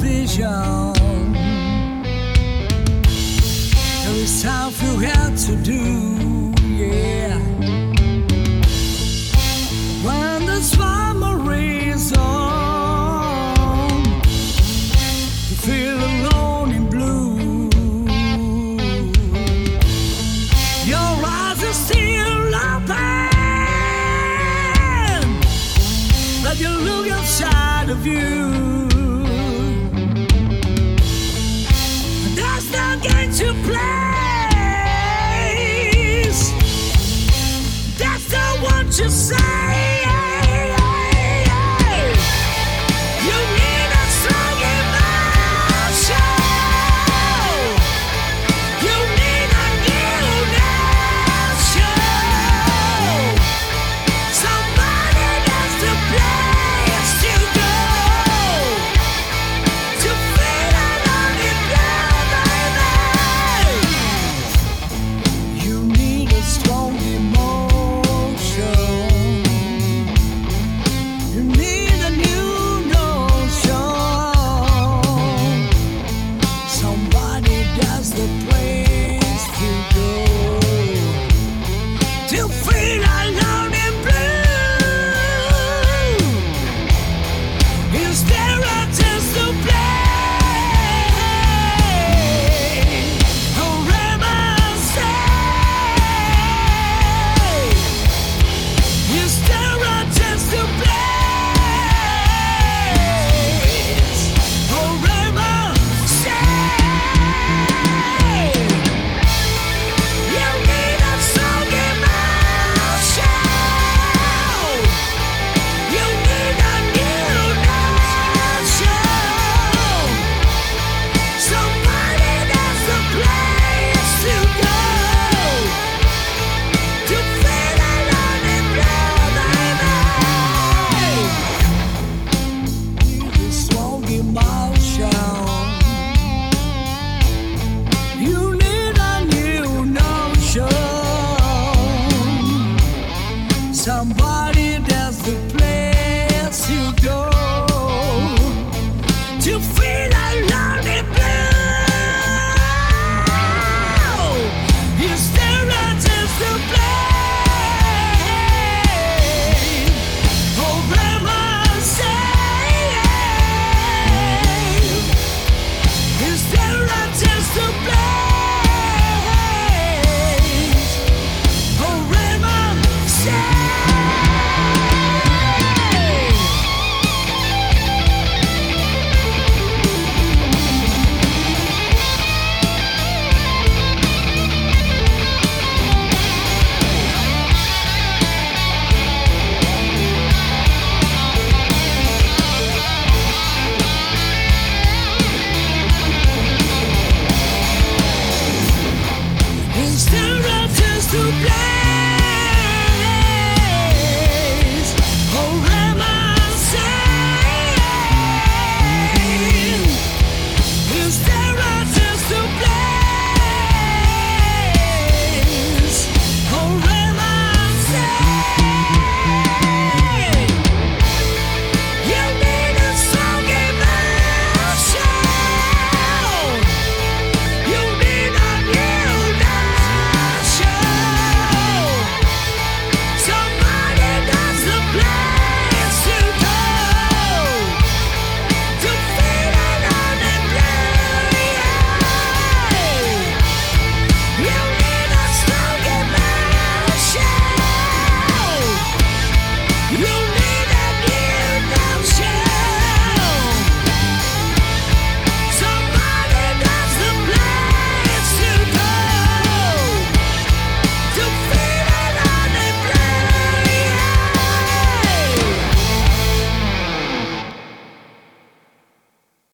vision. There is time you have to do, yeah. When the summer is on, you feel alone and blue. Your eyes are still open, but you look outside of you. There's no game to play. That's not what you say. You need a strong emotion. You need a new nation. Somebody that's the place to go to feel alone in love, baby. You need a strong emotion. You need a new notion. Somebody that's the place to go to feel alone and blue. Is there a chance to play? Or am I safe? Is there a chance to play? Or am I safe? You need a strong emotion. You need a new nation. Somebody that's the place to go to feel alone and blue, baby. Need a strong emotion. You need a new notion. Somebody that's the place to go to feel alone and blue. Is there a chance to play? Or am I safe? Is there a chance to play? Or am I safe? Is there a chance to play?